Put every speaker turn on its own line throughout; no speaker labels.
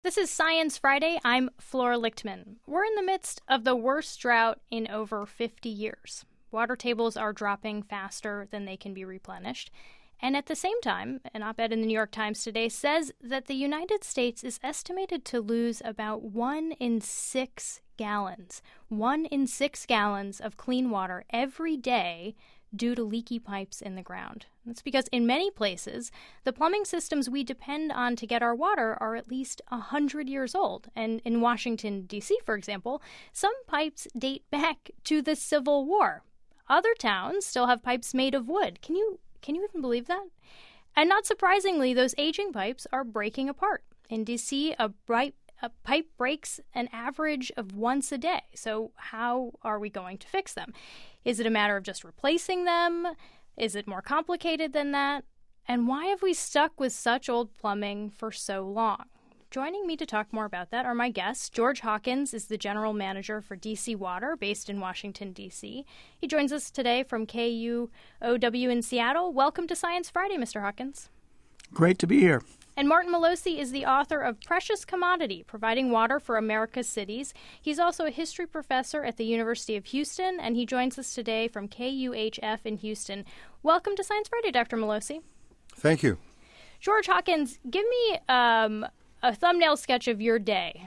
This is Science Friday. I'm Flora Lichtman. We're in the midst of the worst drought in over 50 years. Water tables are dropping faster than they can be replenished. And at the same time, an op-ed in the New York Times today says that the United States is estimated to lose about 1 in 6 gallons. 1 in 6 gallons of clean water every day due to leaky pipes in the ground. That's because in many places, the plumbing systems we depend on to get our water are at least 100 years old. And in Washington, D.C., for example, some pipes date back to the Civil War. Other towns still have pipes made of wood. Can you even believe that? And not surprisingly, those aging pipes are breaking apart. In D.C., a pipe breaks an average of once a day. So how are we going to fix them? Is it a matter of just replacing them? Is it more complicated than that? And why have we stuck with such old plumbing for so long? Joining me to talk more about that are my guests. George Hawkins is the general manager for DC Water, based in Washington, D.C. He joins us today from KUOW in Seattle. Welcome to Science Friday, Mr. Hawkins.
Great to be here.
And Martin Molosi is the author of Precious Commodity, Providing Water for America's Cities. He's also a history professor at the University of Houston, and he joins us today from KUHF in Houston. Welcome to Science Friday, Dr. Molosi.
Thank you.
George Hawkins, give me a thumbnail sketch of your day.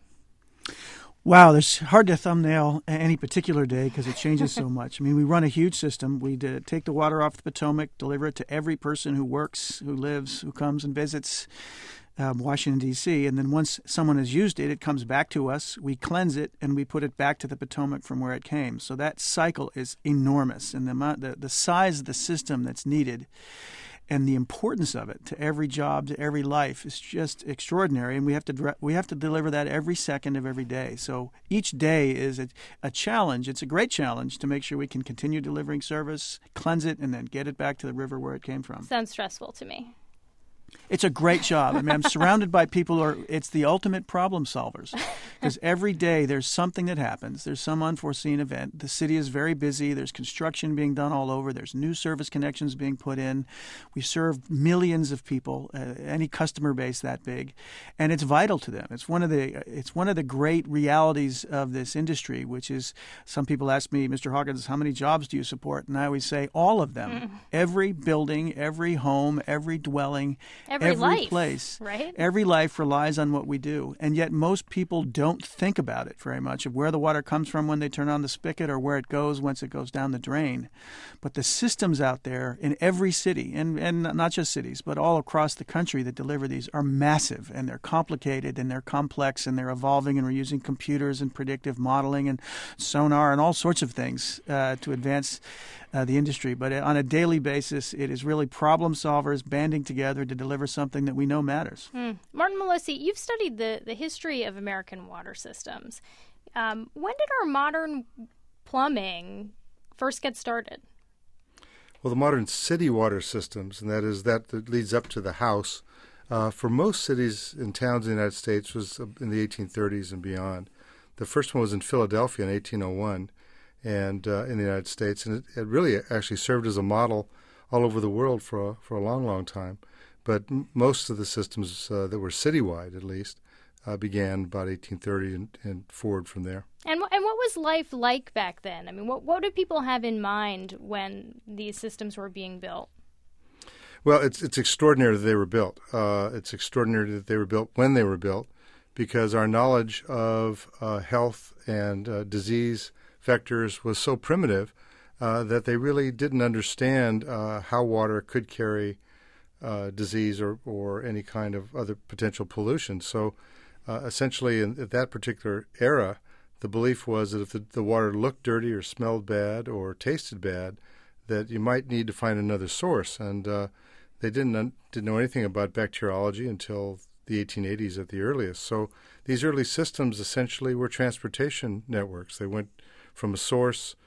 Wow, it's hard to thumbnail any particular day because it changes so much. I mean, we run a huge system. We take the water off the Potomac, deliver it to every person who works, who lives, who comes and visits Washington, D.C. And then once someone has used it, it comes back to us. We cleanse it, and we put it back to the Potomac from where it came. So that cycle is enormous. And the size of the system that's needed and the importance of it to every job, to every life is just extraordinary, and we have to deliver that every second of every day. So each day is a challenge. It's a great challenge to make sure we can continue delivering service, cleanse it, and then get it back to the river where it came from.
Sounds stressful to me.
It's a great job. I mean, I'm surrounded by people it's the ultimate problem solvers because every day there's something that happens. There's some unforeseen event. The city is very busy. There's construction being done all over. There's new service connections being put in. We serve millions of people, any customer base that big, and it's vital to them. It's one of the great realities of this industry, which is some people ask me, Mr. Hawkins, how many jobs do you support? And I always say all of them. Every building, every home, every dwelling, every
life,
place,
right?
Every life relies on what we do. And yet most people don't think about it very much, of where the water comes from when they turn on the spigot or where it goes once it goes down the drain. But the systems out there in every city, and not just cities, but all across the country that deliver these are massive, and they're complicated, and they're complex, and they're evolving, and we're using computers and predictive modeling and sonar and all sorts of things to advance the industry. But on a daily basis, it is really problem solvers banding together to deliver something that we know matters.
Martin Molosi, you've studied the history of American water systems. When did our modern plumbing first get started?
Well, the modern city water systems, and that leads up to the house, for most cities and towns in the United States was in the 1830s and beyond. The first one was in Philadelphia in 1801. And in the United States, and it really actually served as a model all over the world for a long, long time. But most of the systems that were citywide, at least, began about 1830 and forward from there.
And what was life like back then? I mean, what did people have in mind when these systems were being built?
Well, it's extraordinary that they were built. It's extraordinary that they were built when they were built, because our knowledge of health and disease vectors was so primitive that they really didn't understand how water could carry disease or any kind of other potential pollution. So essentially, at that particular era, the belief was that if the water looked dirty or smelled bad or tasted bad, that you might need to find another source. And they didn't know anything about bacteriology until the 1880s at the earliest. So these early systems essentially were transportation networks. They went from a source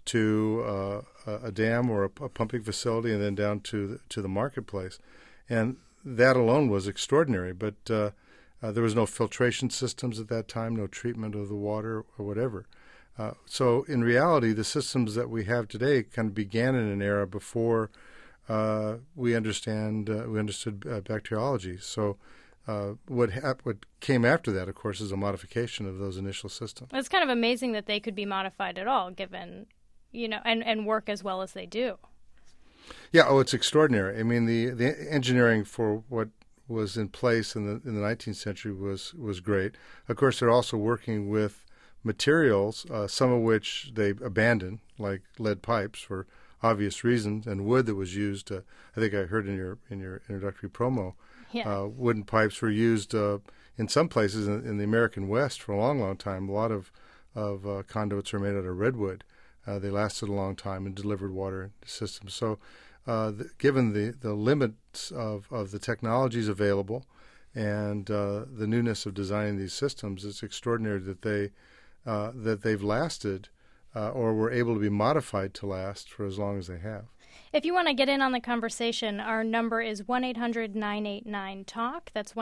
to a dam or a pumping facility, and then down to the marketplace. And that alone was extraordinary. But there was no filtration systems at that time, no treatment of the water or whatever. So in reality, the systems that we have today kind of began in an era before we understood bacteriology. So What came after that, of course, is a modification of those initial systems.
It's kind of amazing that they could be modified at all, given, and work as well as they do.
Yeah, it's extraordinary. I mean, the engineering for what was in place in the 19th century was great. Of course, they're also working with materials, some of which they abandoned, like lead pipes for obvious reasons, and wood that was used. I think I heard in your introductory promo.
Yeah.
Wooden pipes were used in some places in the American West for a long, long time. A lot of conduits are made out of redwood. They lasted a long time and delivered water systems. So given the limits of the technologies available and the newness of designing these systems, it's extraordinary that they've lasted or were able to be modified to last for as long as they have.
If you want to get in on the conversation, our number is 1-800-989-TALK. That's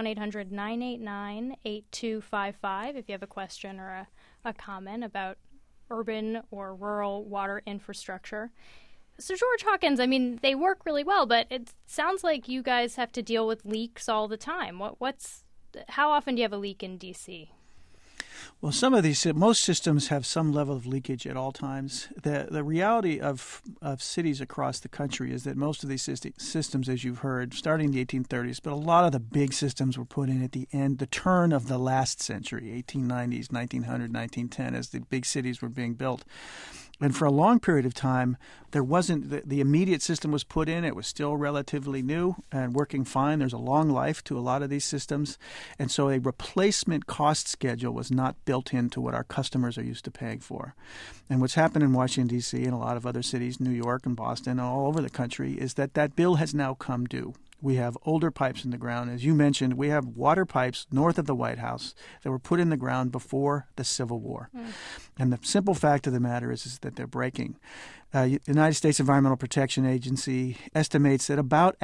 1-800-989-8255 if you have a question or a comment about urban or rural water infrastructure. So George Hawkins, I mean, they work really well, but it sounds like you guys have to deal with leaks all the time. How often do you have a leak in D.C.?
Well, most systems have some level of leakage at all times. The reality of cities across the country is that most of these systems, as you've heard, starting in the 1830s, but a lot of the big systems were put in at the turn of the last century, 1890s, 1900, 1910, as the big cities were being built. And for a long period of time, there wasn't the immediate system was put in. It was still relatively new and working fine. There's a long life to a lot of these systems. And so a replacement cost schedule was not built into what our customers are used to paying for. And what's happened in Washington, D.C. and a lot of other cities, New York and Boston, and all over the country, is that bill has now come due. We have older pipes in the ground. As you mentioned, we have water pipes north of the White House that were put in the ground before the Civil War. And the simple fact of the matter is that they're breaking. The United States Environmental Protection Agency estimates that about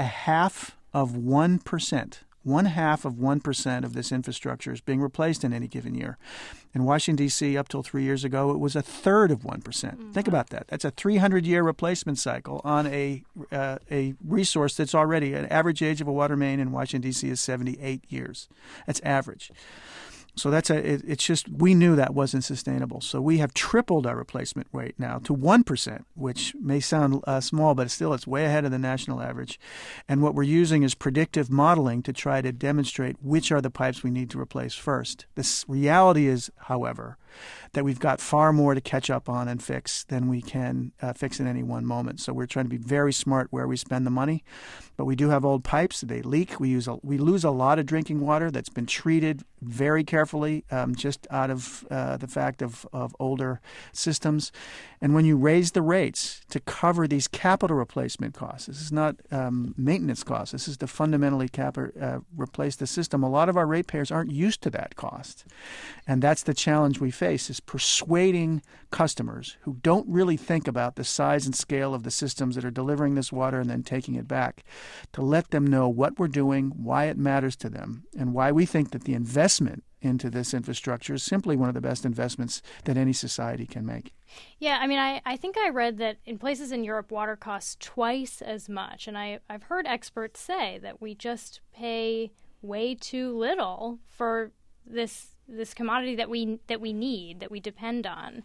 1/2% of this infrastructure is being replaced in any given year. In Washington, D.C., up till 3 years ago, it was 1/3 of 1%. Mm-hmm. Think about that. That's a 300-year replacement cycle on a resource that's already an average age of a water main in Washington, D.C. is 78 years. That's average. So it's just we knew that wasn't sustainable. So we have tripled our replacement rate now to 1%, which may sound small, but it's way ahead of the national average. And what we're using is predictive modeling to try to demonstrate which are the pipes we need to replace first. The reality is, however, that we've got far more to catch up on and fix than we can fix in any one moment. So we're trying to be very smart where we spend the money. But we do have old pipes. They leak. We lose a lot of drinking water that's been treated very carefully just out of the fact of older systems. And when you raise the rates to cover these capital replacement costs, this is not maintenance costs. This is to fundamentally replace the system. A lot of our ratepayers aren't used to that cost. And that's the challenge we face, is persuading customers who don't really think about the size and scale of the systems that are delivering this water and then taking it back, to let them know what we're doing, why it matters to them, and why we think that the investment into this infrastructure is simply one of the best investments that any society can make.
Yeah, I mean, I think I read that in places in Europe, water costs twice as much. And I've heard experts say that we just pay way too little for this commodity that we need, that we depend on.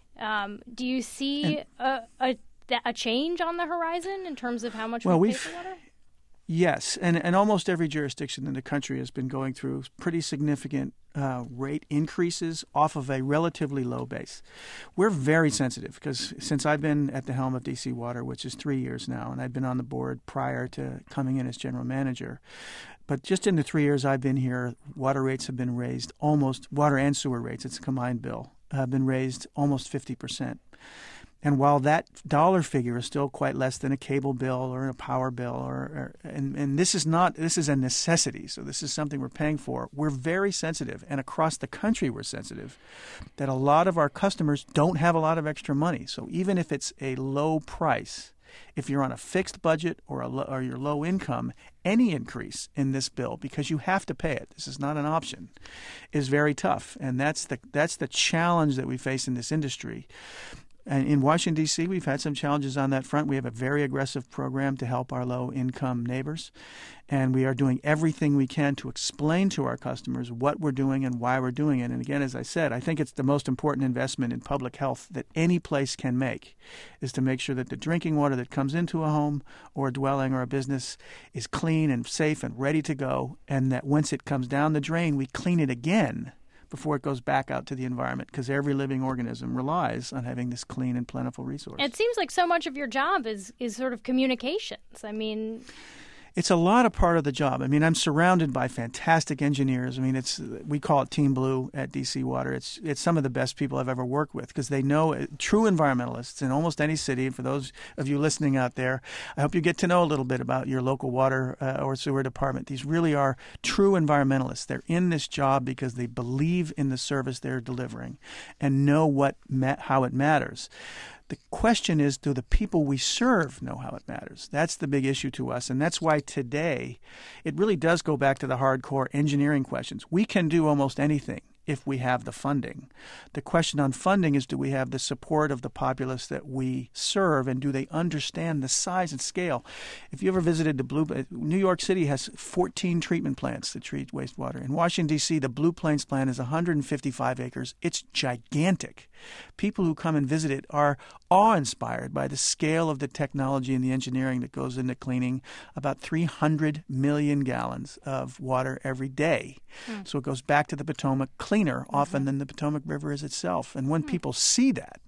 Do you see a change on the horizon in terms of how much we pay for water?
Yes, and almost every jurisdiction in the country has been going through pretty significant rate increases off of a relatively low base. We're very sensitive because since I've been at the helm of DC Water, which is 3 years now, and I'd been on the board prior to coming in as general manager, but just in the 3 years I've been here, water rates have been raised water and sewer rates, it's a combined bill, have been raised almost 50%. And while that dollar figure is still quite less than a cable bill or a power bill, and this is a necessity, so this is something we're paying for, we're very sensitive, and across the country we're sensitive, that a lot of our customers don't have a lot of extra money. So even if it's a low price, if you're on a fixed budget or you're low income, any increase in this bill, because you have to pay it, this is not an option, is very tough. And that's the challenge that we face in this industry. And in Washington, D.C., we've had some challenges on that front. We have a very aggressive program to help our low-income neighbors. And we are doing everything we can to explain to our customers what we're doing and why we're doing it. And again, as I said, I think it's the most important investment in public health that any place can make, is to make sure that the drinking water that comes into a home or a dwelling or a business is clean and safe and ready to go, and that once it comes down the drain, we clean it again before it goes back out to the environment, because every living organism relies on having this clean and plentiful resource.
It seems like so much of your job is sort of communications. I mean,
it's a lot of part of the job. I mean, I'm surrounded by fantastic engineers. I mean, we call it Team Blue at DC Water. It's some of the best people I've ever worked with, because they know true environmentalists in almost any city. And for those of you listening out there, I hope you get to know a little bit about your local water or sewer department. These really are true environmentalists. They're in this job because they believe in the service they're delivering and know how it matters. The question is, do the people we serve know how it matters? That's the big issue to us, and that's why today it really does go back to the hardcore engineering questions. We can do almost anything if we have the funding. The question on funding is, do we have the support of the populace that we serve, and do they understand the size and scale? If you ever visited New York City has 14 treatment plants that treat wastewater. In Washington, D.C., the Blue Plains plant is 155 acres. It's gigantic. People who come and visit it are awe-inspired by the scale of the technology and the engineering that goes into cleaning about 300 million gallons of water every day. So it goes back to the Potomac cleaner often than the Potomac River is itself. And when people see that,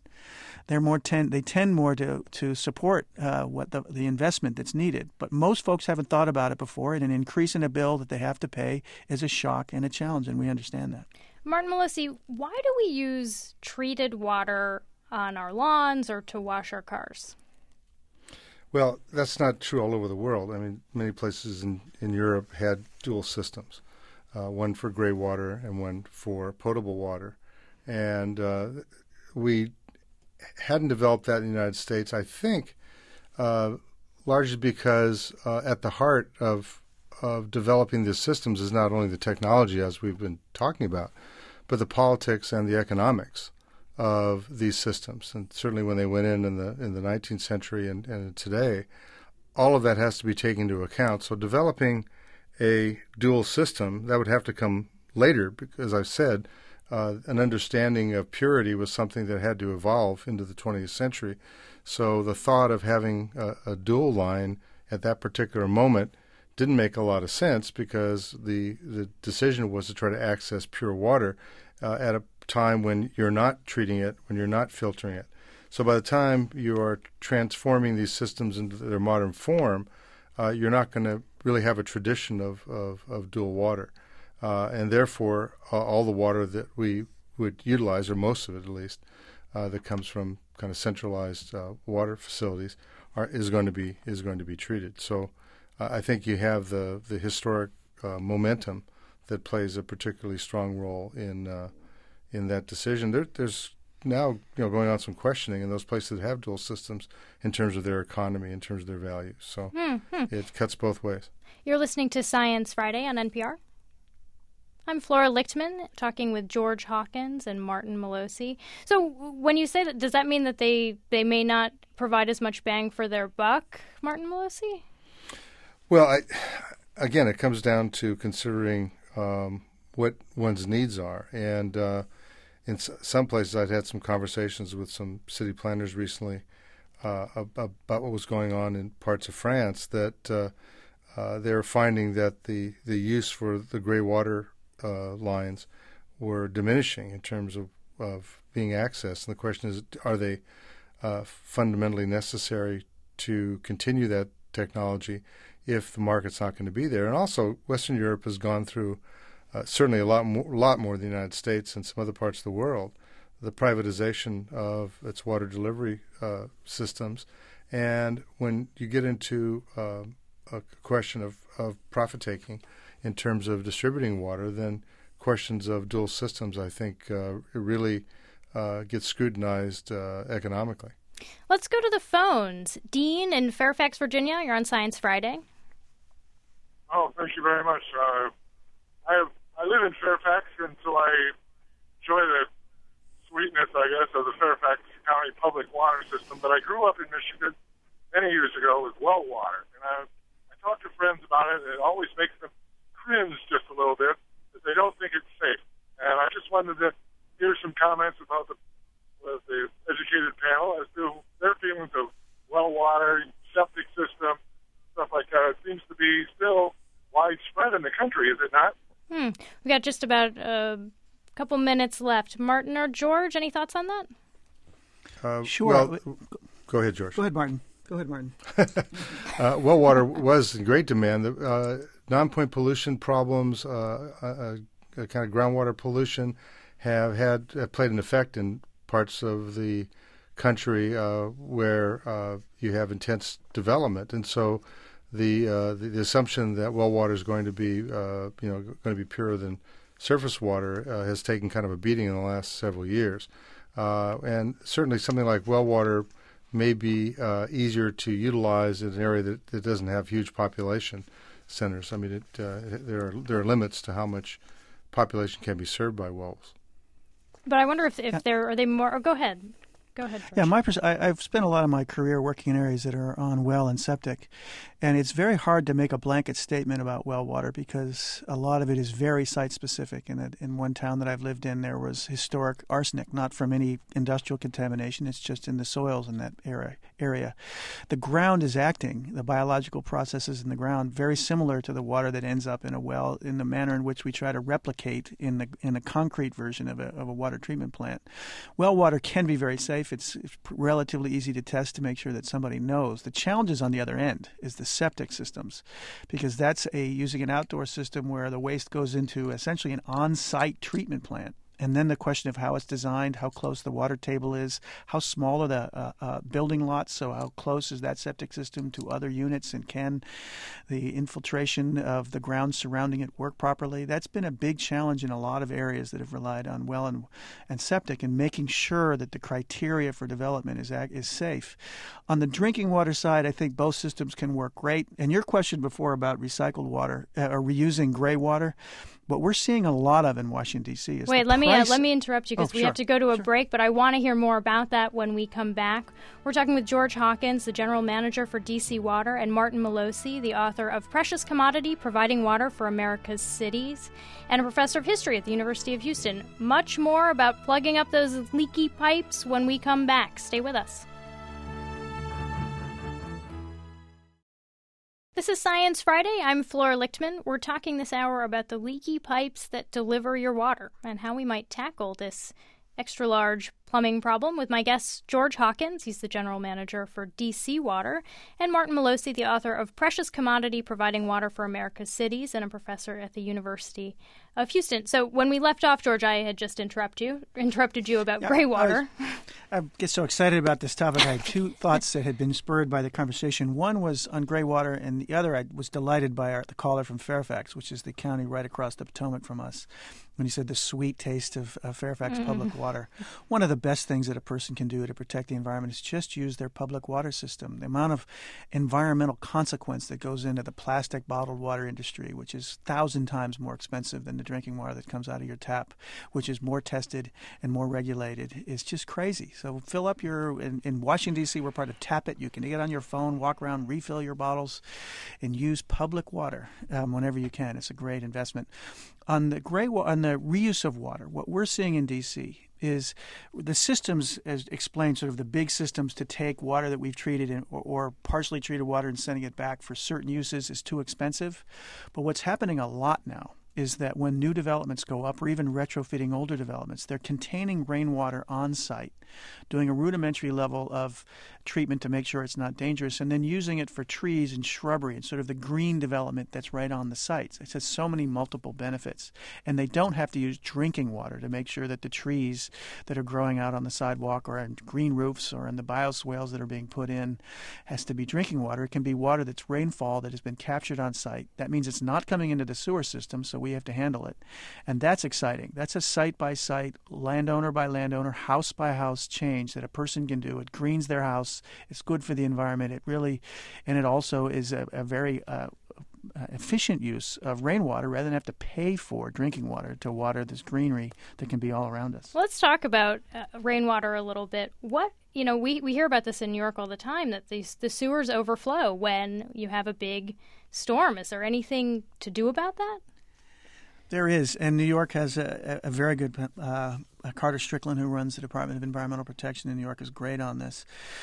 they tend more to support what the investment that's needed. But most folks haven't thought about it before, and an increase in a bill that they have to pay is a shock and a challenge, and we understand that.
Martin Malosi, why do we use treated water on our lawns or to wash our cars?
Well, that's not true all over the world. I mean, many places in Europe had dual systems, one for gray water and one for potable water. And we hadn't developed that in the United States, I think, largely because at the heart of developing these systems is not only the technology, as we've been talking about, but the politics and the economics of these systems. And certainly when they went in the 19th century and today, all of that has to be taken into account. So developing a dual system, that would have to come later, because, as I've said, an understanding of purity was something that had to evolve into the 20th century. So the thought of having a dual line at that particular moment didn't make a lot of sense, because the decision was to try to access pure water at a time when you're not treating it, when you're not filtering it. So by the time you are transforming these systems into their modern form, you're not going to really have a tradition of dual water. And therefore, all the water that we would utilize, or most of it at least, that comes from kind of centralized water facilities, is going to be treated. So I think you have the historic momentum that plays a particularly strong role in that decision. There's now going on some questioning in those places that have dual systems in terms of their economy, in terms of their values. So it cuts both ways.
You're listening to Science Friday on NPR. I'm Flora Lichtman, talking with George Hawkins and Martin Malosi. So when you say that, does that mean that they may not provide as much bang for their buck, Martin Malosi?
Well, again, it comes down to considering what one's needs are. And in some places, I'd had some conversations with some city planners recently about what was going on in parts of France, that they're finding that the use for the gray water lines were diminishing in terms of being accessed. And the question is, are they fundamentally necessary to continue that technology if the market's not going to be there? And also, Western Europe has gone through certainly a lot more than the United States and some other parts of the world, the privatization of its water delivery systems. And when you get into a question of profit-taking in terms of distributing water, then questions of dual systems, I think, really get scrutinized economically.
Let's go to the phones. Dean in Fairfax, Virginia, you're on Science Friday.
Oh, thank you very much. I live in Fairfax, and so I enjoy the sweetness, I guess, of the Fairfax County public water system, but I grew up in Michigan many years ago with well water. And I talk to friends about it, and it always makes them cringe just a little bit because they don't think it's safe. And I just wanted to hear some comments about the educated panel as to their feelings of well water, septic system, stuff like that. It seems to be still widespread in the country, is it not?
We got just about a couple minutes left. Martin or George, any thoughts on that?
Sure.
Well, go ahead, George.
Go ahead, Martin.
Well water was in great demand. The non-point pollution problems, kind of groundwater pollution, have played an effect in parts of the country where you have intense development, and so the assumption that well water is going to be going to be purer than surface water has taken kind of a beating in the last several years, and certainly something like well water may be easier to utilize in an area that doesn't have huge population centers. I mean, there are limits to how much population can be served by wells.
But I wonder if are they more? Oh, go ahead. Go ahead, George.
Yeah, I've spent a lot of my career working in areas that are on well and septic, and it's very hard to make a blanket statement about well water because a lot of it is very site-specific. And in one town that I've lived in, there was historic arsenic, not from any industrial contamination. It's just in the soils in that area. The ground is acting, the biological processes in the ground, very similar to the water that ends up in a well in the manner in which we try to replicate in a concrete version of a water treatment plant. Well water can be very safe. It's relatively easy to test to make sure that somebody knows. The challenges on the other end is the septic systems, because that's using an outdoor system where the waste goes into essentially an on-site treatment plant. And then the question of how it's designed, how close the water table is, how small are the building lots, so how close is that septic system to other units, and can the infiltration of the ground surrounding it work properly? That's been a big challenge in a lot of areas that have relied on well and septic, and making sure that the criteria for development is safe. On the drinking water side, I think both systems can work great. And your question before about recycled water or reusing gray water, what we're seeing a lot of in Washington, D.C. is
let me interrupt you because we have to go to a break, but I want to hear more about that when we come back. We're talking with George Hawkins, the general manager for D.C. Water, and Martin Molosi, the author of Precious Commodity, Providing Water for America's Cities, and a professor of history at the University of Houston. Much more about plugging up those leaky pipes when we come back. Stay with us. This is Science Friday. I'm Flora Lichtman. We're talking this hour about the leaky pipes that deliver your water and how we might tackle this extra-large plumbing problem with my guest, George Hawkins. He's the general manager for D.C. Water, and Martin Molosi, the author of Precious Commodity, Providing Water for America's Cities, and a professor at the University of Houston. So when we left off, George, I had just interrupted you about gray water.
I get so excited about this topic. I had two thoughts that had been spurred by the conversation. One was on gray water, and the other I was delighted by the caller from Fairfax, which is the county right across the Potomac from us, when he said the sweet taste of Fairfax public water. One of the best things that a person can do to protect the environment is just use their public water system. The amount of environmental consequence that goes into the plastic bottled water industry, which is 1,000 times more expensive than the drinking water that comes out of your tap, which is more tested and more regulated, is just crazy. So fill up in Washington, D.C., we're part of Tap It. You can get on your phone, walk around, refill your bottles, and use public water whenever you can. It's a great investment. On the reuse of water, what we're seeing in D.C. is the systems, as explained, sort of the big systems to take water that we've treated or partially treated water and sending it back for certain uses is too expensive. But what's happening a lot now is that when new developments go up, or even retrofitting older developments, they're containing rainwater on site, doing a rudimentary level of treatment to make sure it's not dangerous, and then using it for trees and shrubbery and sort of the green development that's right on the sites. It has so many multiple benefits. And they don't have to use drinking water to make sure that the trees that are growing out on the sidewalk or on green roofs or in the bioswales that are being put in has to be drinking water. It can be water that's rainfall that has been captured on site. That means it's not coming into the sewer system, so we have to handle it. And that's exciting. That's a site-by-site, landowner-by-landowner, house-by-house change that a person can do. It greens their house. It's good for the environment. It also is a very efficient use of rainwater rather than have to pay for drinking water to water this greenery that can be all around us.
Let's talk about rainwater a little bit. We hear about this in New York all the time, that the sewers overflow when you have a big storm. Is there anything to do about that?
There is, and New York has a very good Carter Strickland, who runs the Department of Environmental Protection in New York, is great on this.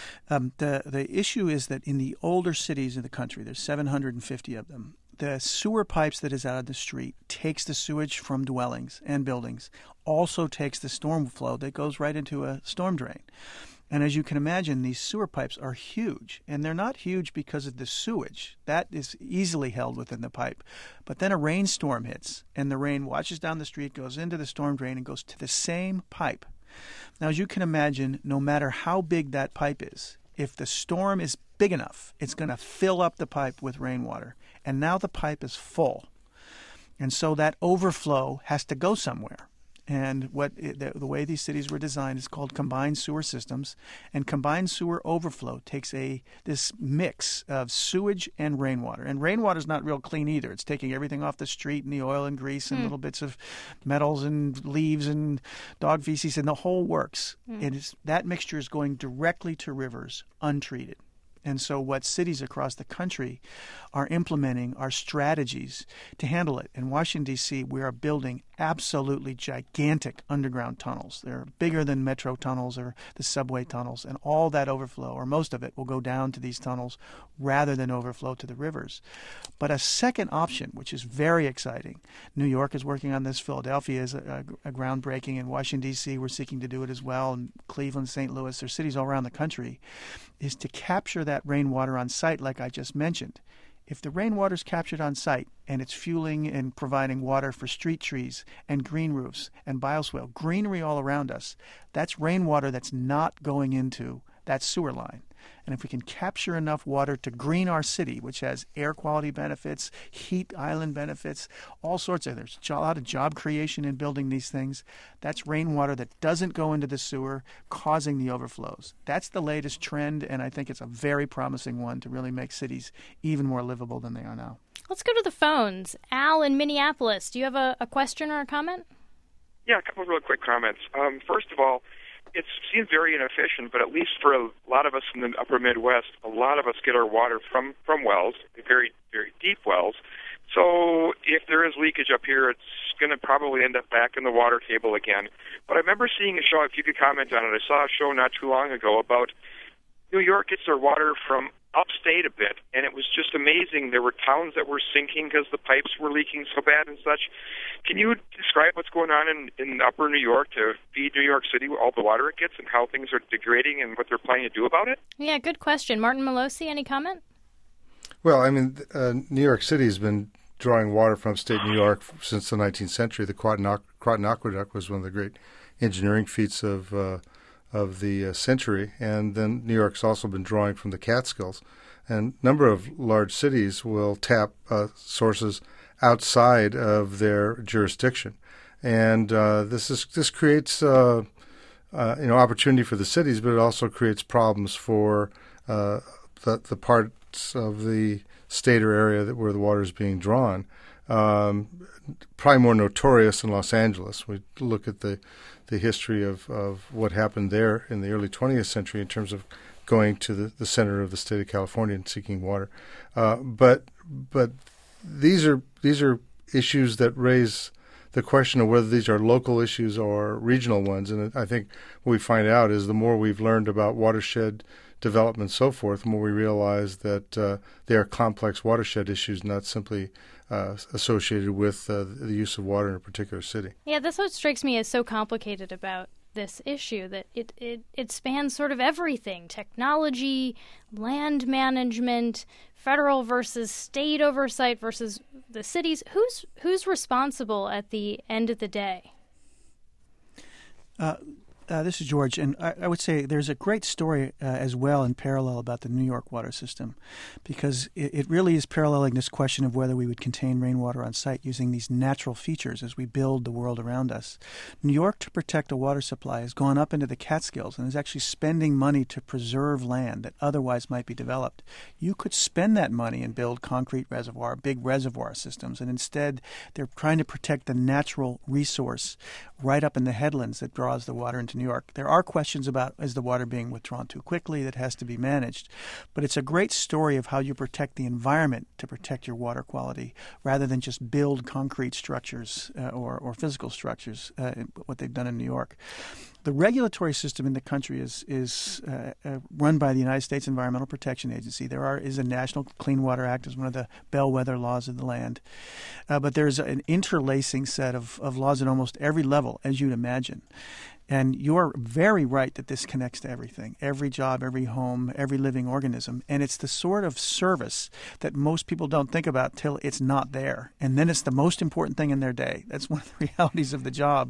The issue is that in the older cities of the country, there's 750 of them, the sewer pipes that is out of the street takes the sewage from dwellings and buildings, also takes the storm flow that goes right into a storm drain. And as you can imagine, these sewer pipes are huge, and they're not huge because of the sewage. That is easily held within the pipe. But then a rainstorm hits, and the rain washes down the street, goes into the storm drain, and goes to the same pipe. Now, as you can imagine, no matter how big that pipe is, if the storm is big enough, it's going to fill up the pipe with rainwater. And now the pipe is full. And so that overflow has to go somewhere. And the way these cities were designed is called combined sewer systems. And combined sewer overflow takes this mix of sewage and rainwater. And rainwater is not real clean either. It's taking everything off the street and the oil and grease and little bits of metals and leaves and dog feces and the whole works. That mixture is going directly to rivers untreated. And so what cities across the country are implementing are strategies to handle it. In Washington, D.C., we are building absolutely gigantic underground tunnels. They're bigger than metro tunnels or the subway tunnels, and all that overflow, or most of it, will go down to these tunnels rather than overflow to the rivers. But a second option, which is very exciting, New York is working on this, Philadelphia is a groundbreaking, in Washington, D.C., we're seeking to do it as well, and Cleveland, St. Louis, there are cities all around the country, is to capture that rainwater on site like I just mentioned. If the rainwater is captured on site and it's fueling and providing water for street trees and green roofs and bioswale, greenery all around us, that's rainwater that's not going into that sewer line. And if we can capture enough water to green our city, which has air quality benefits, heat island benefits, all sorts of, there's a lot of job creation in building these things. That's rainwater that doesn't go into the sewer, causing the overflows. That's the latest trend, and I think it's a very promising one to really make cities even more livable than they are now.
Let's go to the phones. Al in Minneapolis, do you have a question or a comment?
Yeah, a couple of real quick comments. First of all, it seems very inefficient, but at least for a lot of us in the upper Midwest, a lot of us get our water from wells, very, very deep wells. So if there is leakage up here, it's going to probably end up back in the water table again. But I remember seeing a show, if you could comment on it, I saw a show not too long ago about New York gets their water from upstate a bit, and it was just amazing. There were towns that were sinking because the pipes were leaking so bad and such. Can you describe what's going on in upper New York to feed New York City all the water it gets and how things are degrading and what they're planning to do about it?
Yeah, good question. Martin Malosi, any comment?
Well, I mean, New York City has been drawing water from upstate New York since the 19th century. The Croton Aqueduct was one of the great engineering feats of the century, and then New York's also been drawing from the Catskills. And a number of large cities will tap sources outside of their jurisdiction, and this creates opportunity for the cities, but it also creates problems for the parts of the state or area where the water is being drawn. Probably more notorious in Los Angeles. We look at the history of what happened there in the early 20th century in terms of going to the center of the state of California and seeking water. But these are issues that raise the question of whether these are local issues or regional ones. And I think what we find out is the more we've learned about watershed development and so forth, the more we realize that they are complex watershed issues, not simply associated with the use of water in a particular city.
Yeah, that's what strikes me as so complicated about this issue, that it spans sort of everything: technology, land management, federal versus state oversight versus the cities. Who's responsible at the end of the day?
This is George, and I would say there's a great story as well in parallel about the New York water system, because it really is paralleling this question of whether we would contain rainwater on site using these natural features as we build the world around us. New York, to protect a water supply, has gone up into the Catskills and is actually spending money to preserve land that otherwise might be developed. You could spend that money and build concrete reservoir, big reservoir systems, and instead they're trying to protect the natural resource right up in the headlands that draws the water into New York. There are questions about, is the water being withdrawn too quickly? That has to be managed. But it's a great story of how you protect the environment to protect your water quality rather than just build concrete structures or physical structures, what they've done in New York. The regulatory system in the country is run by the United States Environmental Protection Agency. There is a National Clean Water Act as one of the bellwether laws of the land. But there's an interlacing set of laws at almost every level, as you'd imagine. And you're very right that this connects to everything, every job, every home, every living organism. And it's the sort of service that most people don't think about till it's not there. And then it's the most important thing in their day. That's one of the realities of the job.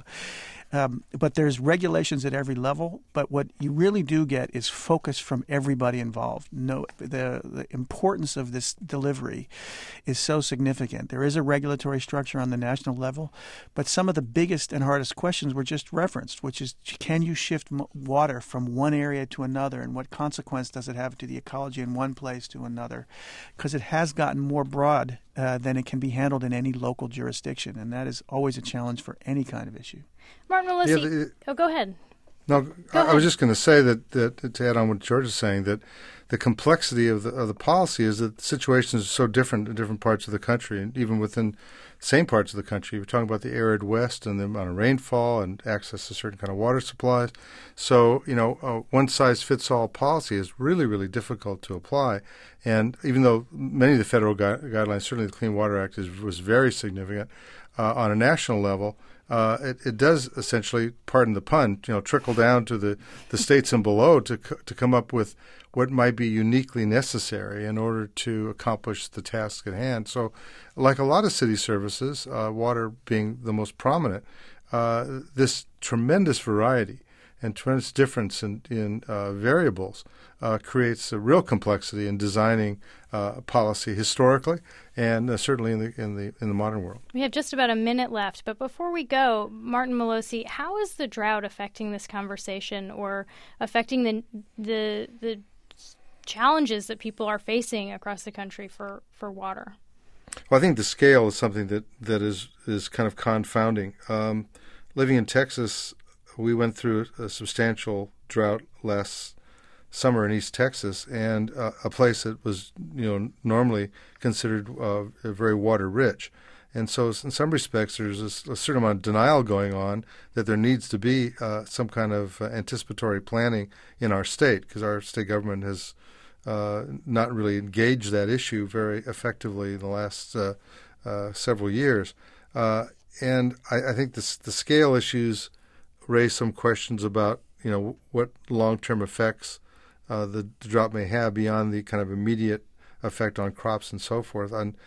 But there's regulations at every level. But what you really do get is focus from everybody involved. The importance of this delivery is so significant. There is a regulatory structure on the national level, but some of the biggest and hardest questions were just referenced, which is, can you shift water from one area to another, and what consequence does it have to the ecology in one place to another? Because it has gotten more broad than it can be handled in any local jurisdiction, and that is always a challenge for any kind of issue.
Martin Mellesi, go ahead.
No, I was just going to say that to add on what George is saying, that the complexity of the policy is that situations are so different in different parts of the country, and even within same parts of the country. We're talking about the arid West and the amount of rainfall and access to certain kind of water supplies. So, one-size-fits-all policy is really, really difficult to apply. And even though many of the federal guidelines, certainly the Clean Water Act was very significant on a national level, it does essentially, pardon the pun, trickle down to the states and below to come up with what might be uniquely necessary in order to accomplish the task at hand. So, like a lot of city services, water being the most prominent, this tremendous variety and tremendous difference in variables creates a real complexity in designing policy historically and certainly in the modern world.
We have just about a minute left, but before we go, Martin Mellesi, how is the drought affecting this conversation or affecting the challenges that people are facing across the country for water?
Well, I think the scale is something that is kind of confounding. Living in Texas, we went through a substantial drought last summer in East Texas, and a place that was normally considered very water rich. And so in some respects, there's a certain amount of denial going on that there needs to be some kind of anticipatory planning in our state, because our state government has not really engaged that issue very effectively in the last several years. And I think the scale issues raise some questions about what long-term effects the drought may have beyond the kind of immediate effect on crops and so forth. And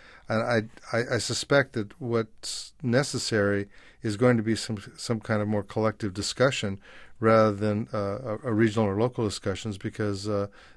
I suspect that what's necessary is going to be some kind of more collective discussion rather than a regional or local discussions, because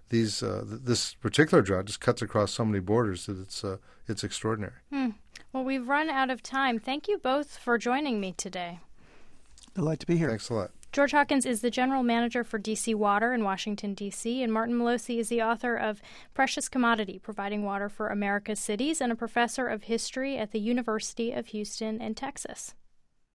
this particular drought just cuts across so many borders that it's extraordinary.
Well, we've run out of time. Thank you both for joining me today.
Delight to be here.
Thanks a lot.
George Hawkins is the general manager for DC Water in Washington, D.C., and Martin Mellesi is the author of Precious Commodity, Providing Water for America's Cities, and a professor of history at the University of Houston in Texas.